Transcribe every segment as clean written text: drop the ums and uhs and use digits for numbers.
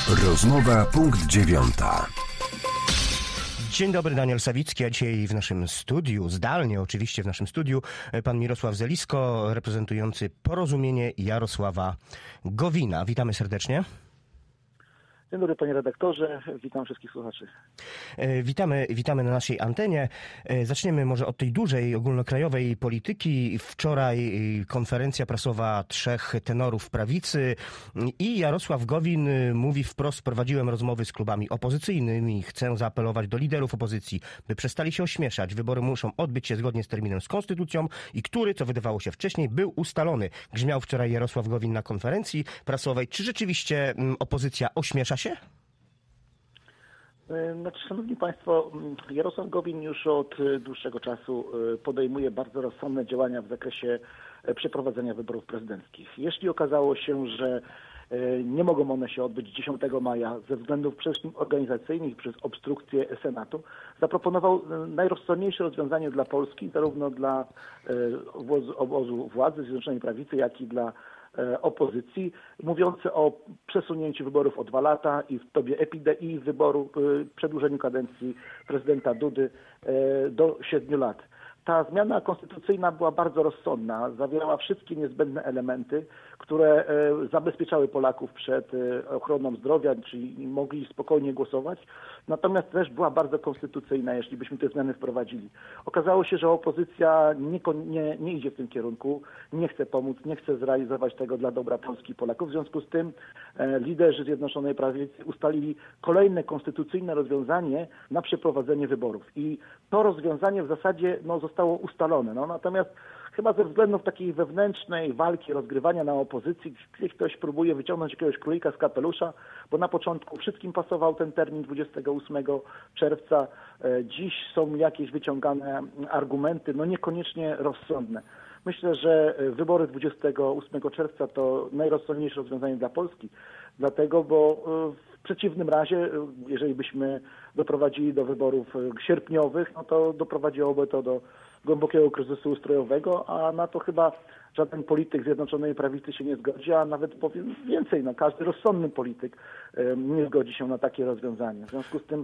Rozmowa punkt 9. Dzień dobry, Daniel Sawicki, a dzisiaj w naszym studiu, zdalnie oczywiście w naszym studiu, pan Mirosław Zelisko, reprezentujący Porozumienie Jarosława Gowina. Witamy serdecznie. Dzień dobry, panie redaktorze, witam wszystkich słuchaczy. Witamy na naszej antenie. Zaczniemy może od tej dużej, ogólnokrajowej polityki. Wczoraj konferencja prasowa trzech tenorów prawicy i Jarosław Gowin mówi wprost: prowadziłem rozmowy z klubami opozycyjnymi, chcę zaapelować do liderów opozycji, by przestali się ośmieszać. Wybory muszą odbyć się zgodnie z terminem, z konstytucją i który, co wydawało się wcześniej, był ustalony. Grzmiał wczoraj Jarosław Gowin na konferencji prasowej. Czy rzeczywiście opozycja ośmiesza się? Szanowni Państwo, Jarosław Gowin już od dłuższego czasu podejmuje bardzo rozsądne działania w zakresie przeprowadzenia wyborów prezydenckich. Jeśli okazało się, że nie mogą one się odbyć 10 maja ze względów przede wszystkim organizacyjnych przez obstrukcję Senatu, zaproponował najrozsądniejsze rozwiązanie dla Polski, zarówno dla obozu władzy Zjednoczonej Prawicy, jak i dla opozycji, mówiący o przesunięciu wyborów o 2 lata i w dobie epidemii przedłużeniu kadencji prezydenta Dudy do 7 lat. Ta zmiana konstytucyjna była bardzo rozsądna, zawierała wszystkie niezbędne elementy, które zabezpieczały Polaków przed ochroną zdrowia, czyli mogli spokojnie głosować, natomiast też była bardzo konstytucyjna, jeśli byśmy te zmiany wprowadzili. Okazało się, że opozycja nie idzie w tym kierunku, nie chce pomóc, nie chce zrealizować tego dla dobra Polski i Polaków. W związku z tym liderzy Zjednoczonej Prawicy ustalili kolejne konstytucyjne rozwiązanie na przeprowadzenie wyborów. I to rozwiązanie w zasadzie zostało ustalone. Natomiast chyba ze względów takiej wewnętrznej walki, rozgrywania na opozycji, gdzieś ktoś próbuje wyciągnąć jakiegoś królika z kapelusza, bo na początku wszystkim pasował ten termin 28 czerwca. Dziś są jakieś wyciągane argumenty, niekoniecznie rozsądne. Myślę, że wybory 28 czerwca to najrozsądniejsze rozwiązanie dla Polski, dlatego, bo w przeciwnym razie, jeżeli byśmy doprowadzili do wyborów sierpniowych, to doprowadziłoby to do głębokiego kryzysu ustrojowego, a na to chyba żaden polityk Zjednoczonej Prawicy się nie zgodzi, a nawet powiem więcej, każdy rozsądny polityk nie zgodzi się na takie rozwiązanie. W związku z tym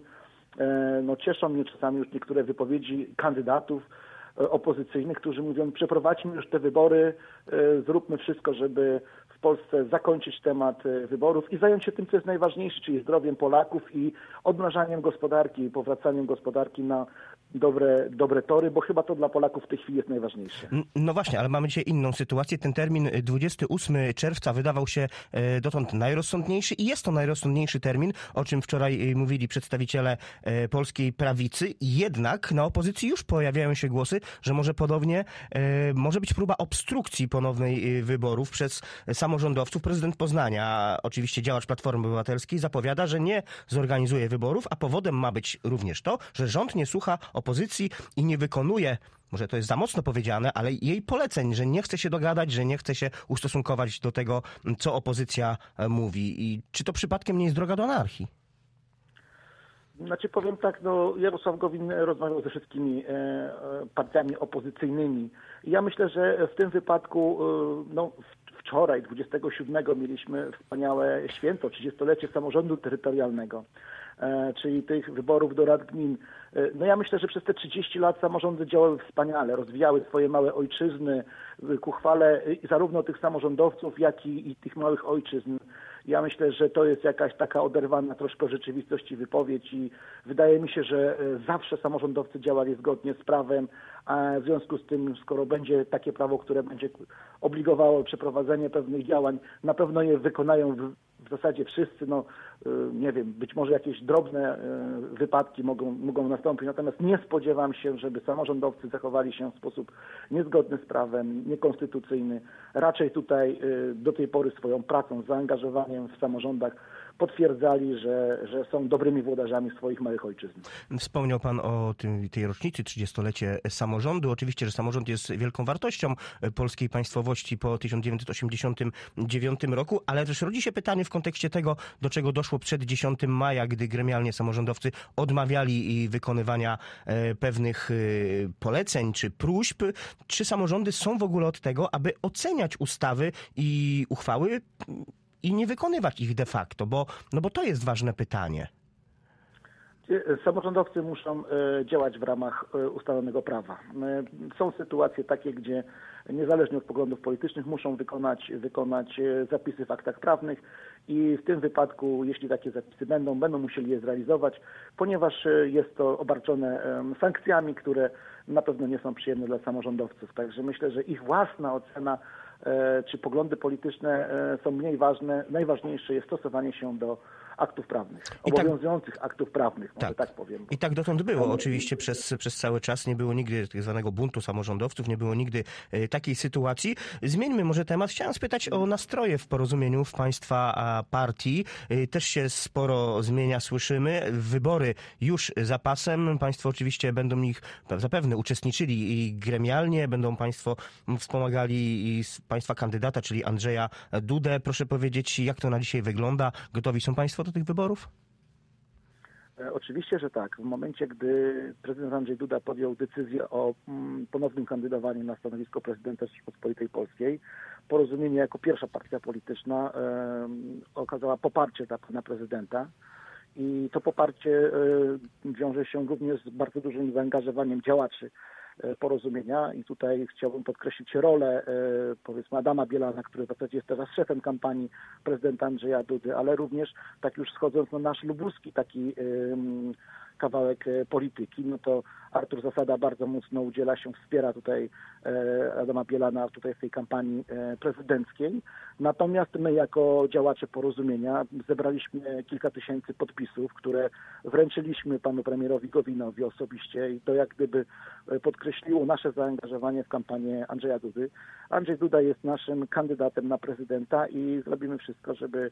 cieszą mnie czasami już niektóre wypowiedzi kandydatów opozycyjnych, którzy mówią: przeprowadźmy już te wybory, zróbmy wszystko, żeby w Polsce zakończyć temat wyborów i zająć się tym, co jest najważniejsze, czyli zdrowiem Polaków i odmrażaniem gospodarki, powracaniem gospodarki na dobre tory, bo chyba to dla Polaków w tej chwili jest najważniejsze. No właśnie, ale mamy dzisiaj inną sytuację. Ten termin 28 czerwca wydawał się dotąd najrozsądniejszy i jest to najrozsądniejszy termin, o czym wczoraj mówili przedstawiciele polskiej prawicy. Jednak na opozycji już pojawiają się głosy, że może podobnie może być próba obstrukcji ponownej wyborów przez samorządowców. Prezydent Poznania, oczywiście działacz Platformy Obywatelskiej, zapowiada, że nie zorganizuje wyborów, a powodem ma być również to, że rząd nie słucha opozycji i nie wykonuje, może to jest za mocno powiedziane, ale jej poleceń, że nie chce się dogadać, że nie chce się ustosunkować do tego, co opozycja mówi. I czy to przypadkiem nie jest droga do anarchii? Powiem tak, Jarosław Gowin rozmawiał ze wszystkimi partiami opozycyjnymi. Ja myślę, że w tym wypadku, wczoraj, 27, mieliśmy wspaniałe święto, 30-lecie samorządu terytorialnego, czyli tych wyborów do rad gmin. Ja myślę, że przez te 30 lat samorządy działały wspaniale, rozwijały swoje małe ojczyzny ku chwale zarówno tych samorządowców, jak i tych małych ojczyzn. Ja myślę, że to jest jakaś taka oderwana troszkę od rzeczywistości wypowiedź i wydaje mi się, że zawsze samorządowcy działali zgodnie z prawem, a w związku z tym, skoro będzie takie prawo, które będzie obligowało przeprowadzenie pewnych działań, na pewno je wykonają w zasadzie wszyscy. Nie wiem, być może jakieś drobne wypadki mogą nastąpić, natomiast nie spodziewam się, żeby samorządowcy zachowali się w sposób niezgodny z prawem, niekonstytucyjny. Raczej tutaj do tej pory swoją pracą, zaangażowaniem w samorządach potwierdzali, że są dobrymi włodarzami swoich małych ojczyzn. Wspomniał pan o tej rocznicy, 30-lecie samorządu. Oczywiście, że samorząd jest wielką wartością polskiej państwowości po 1989 roku, ale też rodzi się pytanie w kontekście tego, do czego doszło przed 10 maja, gdy gremialnie samorządowcy odmawiali wykonywania pewnych poleceń czy próśb. Czy samorządy są w ogóle od tego, aby oceniać ustawy i uchwały i nie wykonywać ich de facto, bo to jest ważne pytanie. Samorządowcy muszą działać w ramach ustalonego prawa. Są sytuacje takie, gdzie niezależnie od poglądów politycznych muszą wykonać zapisy w aktach prawnych i w tym wypadku, jeśli takie zapisy będą musieli je zrealizować, ponieważ jest to obarczone sankcjami, które na pewno nie są przyjemne dla samorządowców. Także myślę, że ich własna ocena czy poglądy polityczne są mniej ważne. Najważniejsze jest stosowanie się do aktów prawnych, obowiązujących aktów prawnych, może tak powiem. I tak dotąd było. Oczywiście przez cały czas nie było nigdy tak zwanego buntu samorządowców, nie było nigdy takiej sytuacji. Zmieńmy może temat. Chciałem spytać o nastroje w Porozumieniu w państwa partii. Też się sporo zmienia, słyszymy. Wybory już za pasem. Państwo oczywiście będą w nich zapewne uczestniczyli i gremialnie. Będą państwo wspomagali i państwa kandydata, czyli Andrzeja Dudę. Proszę powiedzieć, jak to na dzisiaj wygląda? Gotowi są państwo do tych wyborów? Oczywiście, że tak. W momencie, gdy prezydent Andrzej Duda podjął decyzję o ponownym kandydowaniu na stanowisko prezydenta Rzeczypospolitej Polskiej, Porozumienie jako pierwsza partia polityczna okazała poparcie dla pana prezydenta i to poparcie wiąże się również z bardzo dużym zaangażowaniem działaczy Porozumienia i tutaj chciałbym podkreślić rolę powiedzmy Adama Bielana, który w zasadzie jest teraz szefem kampanii prezydenta Andrzeja Dudy, ale również tak już schodząc na nasz lubuski taki kawałek polityki, no to Artur Zasada bardzo mocno udziela się, wspiera tutaj Adama Bielana tutaj w tej kampanii prezydenckiej. Natomiast my jako działacze Porozumienia zebraliśmy kilka tysięcy podpisów, które wręczyliśmy panu premierowi Gowinowi osobiście i to jak gdyby podkreśliło nasze zaangażowanie w kampanię Andrzeja Dudy. Andrzej Duda jest naszym kandydatem na prezydenta i zrobimy wszystko, żeby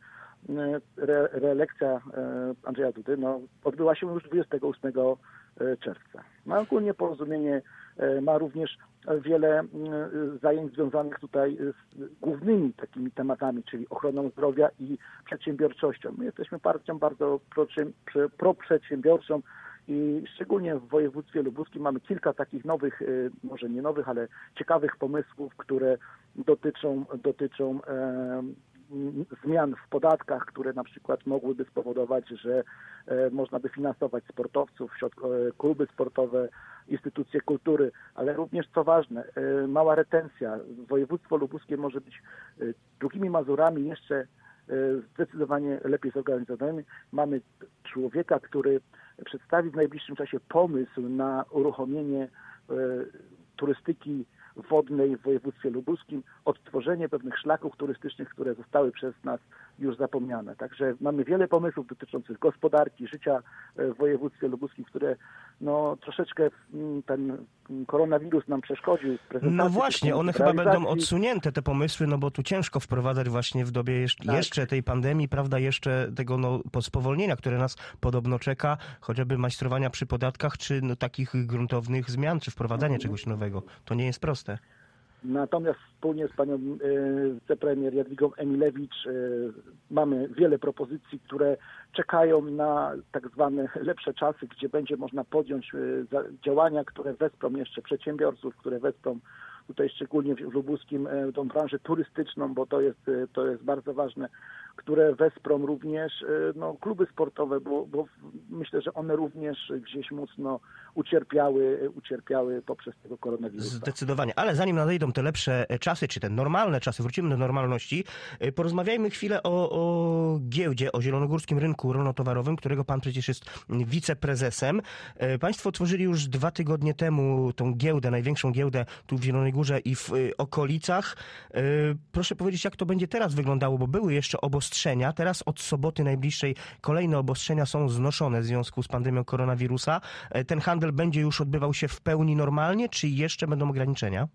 reelekcja Andrzeja Dudy odbyła się już 28 czerwca. Ogólnie Porozumienie ma również wiele zajęć związanych tutaj z głównymi takimi tematami, czyli ochroną zdrowia i przedsiębiorczością. My jesteśmy partią bardzo proprzedsiębiorczą i szczególnie w województwie lubuskim mamy kilka takich nowych, może nie nowych, ale ciekawych pomysłów, które dotyczą zmian w podatkach, które na przykład mogłyby spowodować, że można by finansować sportowców, kluby sportowe, instytucje kultury, ale również, co ważne, mała retencja. Województwo lubuskie może być drugimi Mazurami jeszcze zdecydowanie lepiej zorganizowanymi. Mamy człowieka, który przedstawi w najbliższym czasie pomysł na uruchomienie turystyki wodnej w województwie lubuskim, odtworzenie pewnych szlaków turystycznych, które zostały przez nas już zapomniane. Także mamy wiele pomysłów dotyczących gospodarki, życia w województwie lubuskim, które troszeczkę ten koronawirus nam przeszkodził. No właśnie, one chyba będą odsunięte, te pomysły, bo tu ciężko wprowadzać właśnie w dobie jeszcze tej pandemii, prawda, jeszcze tego spowolnienia, które nas podobno czeka, chociażby majstrowania przy podatkach, czy takich gruntownych zmian, czy wprowadzania czegoś nowego. To nie jest proste. Natomiast wspólnie z panią wicepremier Jadwigą Emilewicz mamy wiele propozycji, które czekają na tak zwane lepsze czasy, gdzie będzie można podjąć działania, które wesprą jeszcze przedsiębiorców, które wesprą tutaj szczególnie w lubuskim tą branżę turystyczną, bo to jest bardzo ważne, które wesprą również kluby sportowe, bo myślę, że one również gdzieś mocno ucierpiały poprzez tego koronawirusa. Zdecydowanie, ale zanim nadejdą te lepsze czasy, czy te normalne czasy, wrócimy do normalności, porozmawiajmy chwilę o giełdzie, o Zielonogórskim Rynku Rolno-Towarowym, którego pan przecież jest wiceprezesem. Państwo tworzyli już 2 tygodnie temu tą giełdę, największą giełdę tu w Zielonej Górze i w okolicach. Proszę powiedzieć, jak to będzie teraz wyglądało, bo były jeszcze obostrzenia. Teraz od soboty najbliższej kolejne obostrzenia są znoszone w związku z pandemią koronawirusa. Ten handel będzie już odbywał się w pełni normalnie, czy jeszcze będą ograniczenia?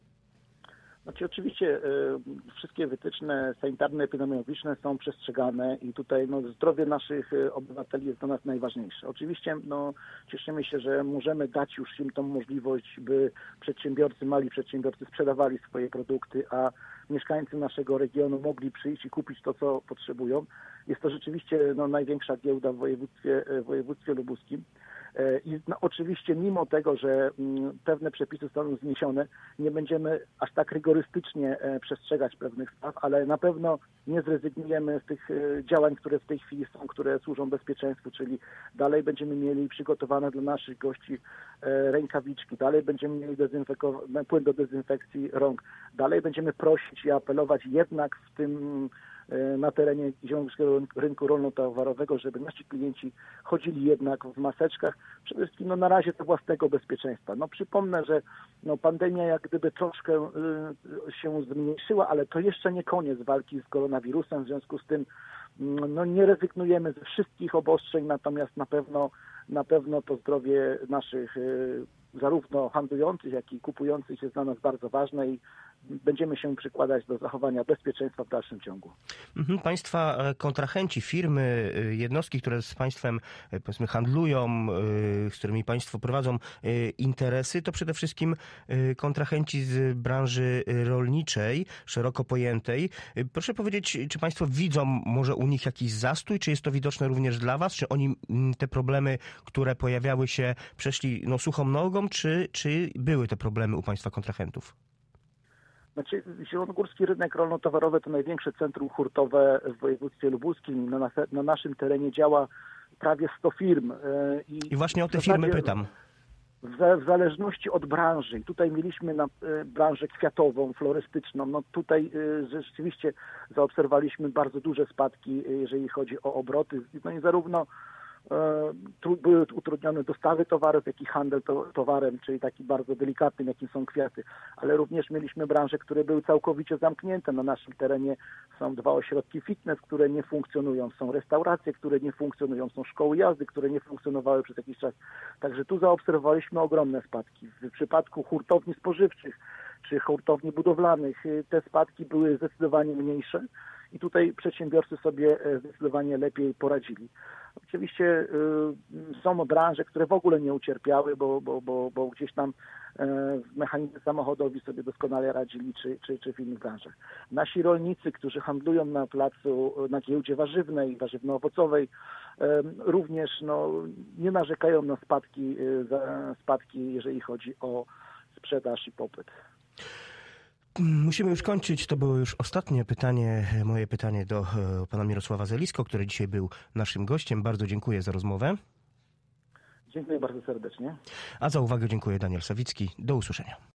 Znaczy oczywiście wszystkie wytyczne sanitarne, epidemiologiczne są przestrzegane i tutaj zdrowie naszych obywateli jest dla nas najważniejsze. Oczywiście cieszymy się, że możemy dać już im tą możliwość, by mali przedsiębiorcy sprzedawali swoje produkty, a mieszkańcy naszego regionu mogli przyjść i kupić to, co potrzebują. Jest to rzeczywiście największa giełda w województwie lubuskim. I oczywiście mimo tego, że pewne przepisy są zniesione, nie będziemy aż tak rygorystycznie przestrzegać pewnych spraw, ale na pewno nie zrezygnujemy z tych działań, które w tej chwili są, które służą bezpieczeństwu, czyli dalej będziemy mieli przygotowane dla naszych gości rękawiczki, dalej będziemy mieli płyn do dezynfekcji rąk, dalej będziemy prosić i apelować jednak na terenie zielonego rynku rolno-towarowego, żeby nasi klienci chodzili jednak w maseczkach, przede wszystkim na razie do własnego bezpieczeństwa. Przypomnę, że pandemia jak gdyby troszkę się zmniejszyła, ale to jeszcze nie koniec walki z koronawirusem, w związku z tym nie rezygnujemy ze wszystkich obostrzeń, natomiast na pewno to zdrowie naszych zarówno handlujących, jak i kupujących jest dla nas bardzo ważne i będziemy się przykładać do zachowania bezpieczeństwa w dalszym ciągu. Państwa kontrahenci, firmy, jednostki, które z państwem powiedzmy handlują, z którymi państwo prowadzą interesy, to przede wszystkim kontrahenci z branży rolniczej, szeroko pojętej. Proszę powiedzieć, czy państwo widzą może u nich jakiś zastój, czy jest to widoczne również dla was? Czy oni te problemy, które pojawiały się, przeszli suchą nogą, czy były te problemy u państwa kontrahentów? Zielonogórski rynek rolno-towarowy to największe centrum hurtowe w województwie lubuskim. Na naszym terenie działa prawie 100 firm. I właśnie o te firmy pytam. W zależności od branży. I tutaj mieliśmy branżę kwiatową, florystyczną. Tutaj rzeczywiście zaobserwowaliśmy bardzo duże spadki, jeżeli chodzi o obroty. I zarówno były utrudnione dostawy towarów, jak i handel towarem, czyli taki bardzo delikatnym, jakim są kwiaty. Ale również mieliśmy branże, które były całkowicie zamknięte. Na naszym terenie są 2 ośrodki fitness, które nie funkcjonują, są restauracje, które nie funkcjonują, są szkoły jazdy, które nie funkcjonowały przez jakiś czas. Także tu zaobserwowaliśmy ogromne spadki. W przypadku hurtowni spożywczych czy hurtowni budowlanych te spadki były zdecydowanie mniejsze. I tutaj przedsiębiorcy sobie zdecydowanie lepiej poradzili. Oczywiście są branże, które w ogóle nie ucierpiały, bo gdzieś tam mechanicy samochodowi sobie doskonale radzili, czy w innych branżach. Nasi rolnicy, którzy handlują na placu, na giełdzie warzywnej, warzywno-owocowej, również nie narzekają na spadki, jeżeli chodzi o sprzedaż i popyt. Musimy już kończyć. To było już ostatnie pytanie, moje pytanie do pana Mirosława Zelisko, który dzisiaj był naszym gościem. Bardzo dziękuję za rozmowę. Dziękuję bardzo serdecznie. A za uwagę dziękuję Daniel Sawicki. Do usłyszenia.